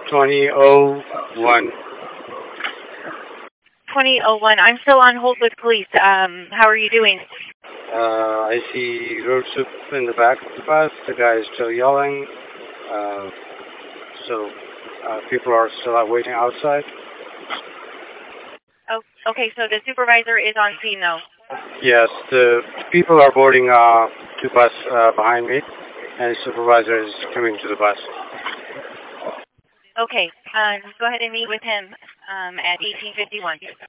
2001. 2001. I'm still on hold with police. How are you doing? I see road soup in the back of the bus. The guy is still yelling. So people are still out waiting outside. Oh, okay. So the supervisor is on scene, though. Yes, the people are boarding the bus behind me, and the supervisor is coming to the bus. Okay. Go ahead and meet with him at 1851.